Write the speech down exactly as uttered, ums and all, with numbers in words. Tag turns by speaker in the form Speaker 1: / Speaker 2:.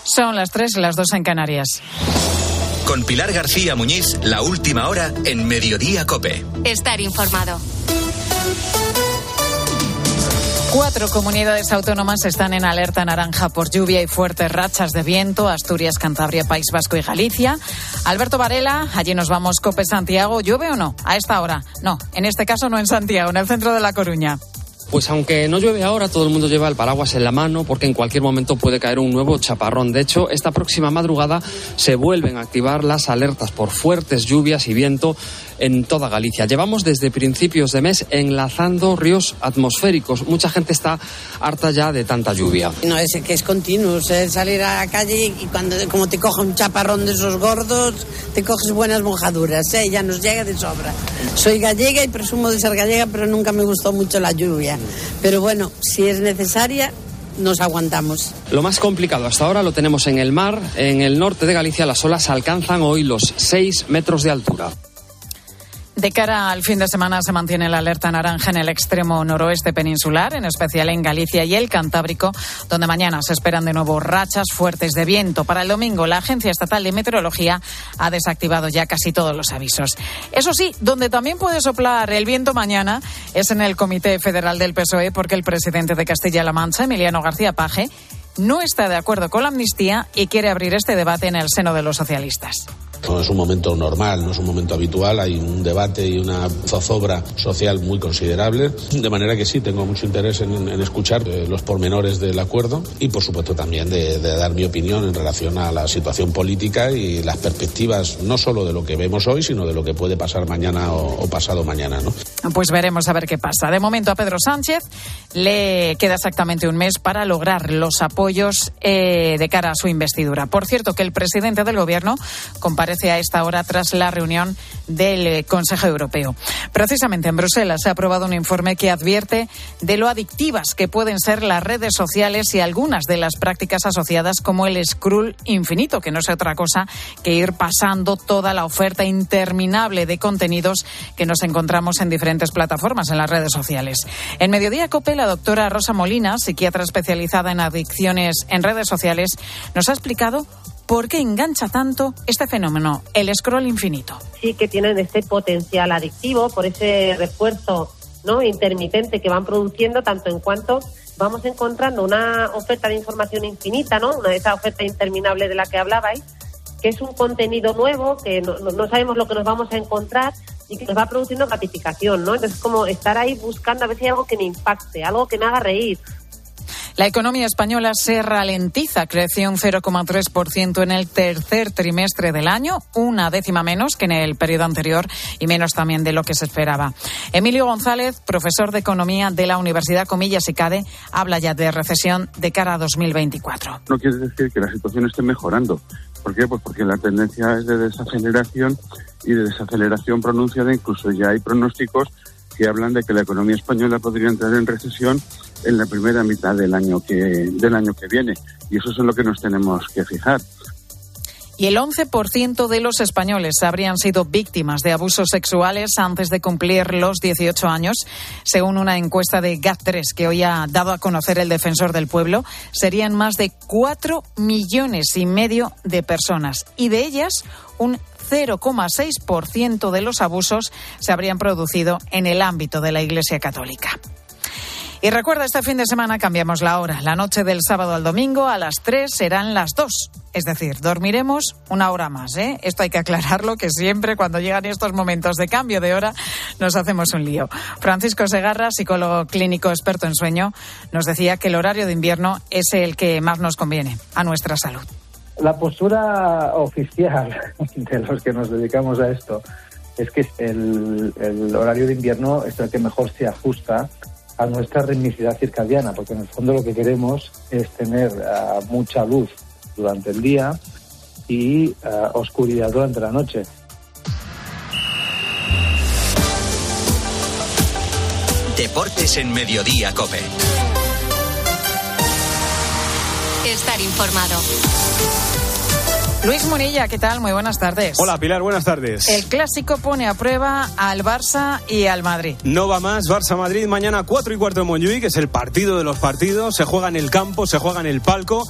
Speaker 1: Son las tres, las dos en Canarias.
Speaker 2: Con Pilar García Muñiz, la última hora en Mediodía COPE.
Speaker 3: Estar informado.
Speaker 1: Cuatro comunidades autónomas están en alerta naranja por lluvia y fuertes rachas de viento: Asturias, Cantabria, País Vasco y Galicia. Alberto Varela, allí nos vamos. COPE Santiago, ¿llueve o no? A esta hora. No, en este caso no en Santiago, en el centro de La Coruña.
Speaker 4: Pues aunque no llueve ahora, todo el mundo lleva el paraguas en la mano porque en cualquier momento puede caer un nuevo chaparrón. De hecho, esta próxima madrugada se vuelven a activar las alertas por fuertes lluvias y viento en toda Galicia. Llevamos desde principios de mes enlazando ríos atmosféricos. Mucha gente está harta ya de tanta lluvia.
Speaker 5: No, es que es continuo, es salir a la calle y cuando como te coge un chaparrón de esos gordos, te coges buenas mojaduras, ¿eh? Ya nos llega de sobra. Soy gallega y presumo de ser gallega, pero nunca me gustó mucho la lluvia. Pero bueno, si es necesaria, nos aguantamos.
Speaker 4: Lo más complicado hasta ahora lo tenemos en el mar. En el norte de Galicia las olas alcanzan hoy los seis metros de altura.
Speaker 1: De cara al fin de semana se mantiene la alerta naranja en el extremo noroeste peninsular, en especial en Galicia y el Cantábrico, donde mañana se esperan de nuevo rachas fuertes de viento. Para el domingo, la Agencia Estatal de Meteorología ha desactivado ya casi todos los avisos. Eso sí, donde también puede soplar el viento mañana es en el Comité Federal del P S O E, porque el presidente de Castilla-La Mancha, Emiliano García Paje, no está de acuerdo con la amnistía y quiere abrir este debate en el seno de los socialistas.
Speaker 6: No es un momento normal, no es un momento habitual, hay un debate y una zozobra social muy considerable, de manera que sí, tengo mucho interés en, en escuchar eh, los pormenores del acuerdo y por supuesto también de, de dar mi opinión en relación a la situación política y las perspectivas no solo de lo que vemos hoy, sino de lo que puede pasar mañana o, o pasado mañana, ¿no?
Speaker 1: Pues veremos a ver qué pasa. De momento a Pedro Sánchez le queda exactamente un mes para lograr los apoyos eh, de cara a su investidura. Por cierto, que el presidente del Gobierno comparece a esta hora tras la reunión del Consejo Europeo. Precisamente en Bruselas se ha aprobado un informe que advierte de lo adictivas que pueden ser las redes sociales y algunas de las prácticas asociadas, como el scroll infinito, que no es otra cosa que ir pasando toda la oferta interminable de contenidos que nos encontramos en diferentes plataformas en las redes sociales. En Mediodía COPE, la doctora Rosa Molina, psiquiatra especializada en adicciones en redes sociales, nos ha explicado ¿por qué engancha tanto este fenómeno, el scroll infinito?
Speaker 7: Sí que tienen este potencial adictivo por ese refuerzo, ¿no?, intermitente que van produciendo, tanto en cuanto vamos encontrando una oferta de información infinita, ¿no?, una de esa oferta interminable de la que hablabais, que es un contenido nuevo, que no, no sabemos lo que nos vamos a encontrar y que nos va produciendo gratificación, ¿no? Entonces es como estar ahí buscando a ver si hay algo que me impacte, algo que me haga reír.
Speaker 1: La economía española se ralentiza, creció un cero coma tres por ciento en el tercer trimestre del año, una décima menos que en el periodo anterior y menos también de lo que se esperaba. Emilio González, profesor de Economía de la Universidad Comillas y CADE, habla ya de recesión de cara a dos mil veinticuatro.
Speaker 8: No quiere decir que la situación esté mejorando. ¿Por qué? Pues porque la tendencia es de desaceleración y de desaceleración pronunciada. Incluso ya hay pronósticos que hablan de que la economía española podría entrar en recesión en la primera mitad del año que del año que viene, y eso es en lo que nos tenemos que fijar.
Speaker 1: Y el once por ciento de los españoles habrían sido víctimas de abusos sexuales antes de cumplir los dieciocho años, según una encuesta de GAT tres que hoy ha dado a conocer el Defensor del Pueblo. Serían más de cuatro millones y medio de personas, y de ellas un cero coma seis por ciento de los abusos se habrían producido en el ámbito de la Iglesia Católica. Y recuerda, este fin de semana cambiamos la hora. La noche del sábado al domingo a las tres serán las dos. Es decir, dormiremos una hora más, ¿eh? Esto hay que aclararlo, que siempre cuando llegan estos momentos de cambio de hora nos hacemos un lío. Francisco Segarra, psicólogo clínico experto en sueño, nos decía que el horario de invierno es el que más nos conviene a nuestra salud.
Speaker 9: La postura oficial de los que nos dedicamos a esto es que el, el horario de invierno es el que mejor se ajusta a nuestra ritmicidad circadiana, porque en el fondo lo que queremos es tener uh, mucha luz durante el día y uh, oscuridad durante la noche.
Speaker 2: Deportes en Mediodía COPE.
Speaker 3: Estar informado.
Speaker 1: Luis Munilla, ¿qué tal? Muy buenas tardes.
Speaker 10: Hola, Pilar, buenas tardes.
Speaker 1: El clásico pone a prueba al Barça y al Madrid.
Speaker 10: No va más, Barça-Madrid mañana cuatro y cuarto en Montjuïc, que es el partido de los partidos. Se juega en el campo, se juega en el palco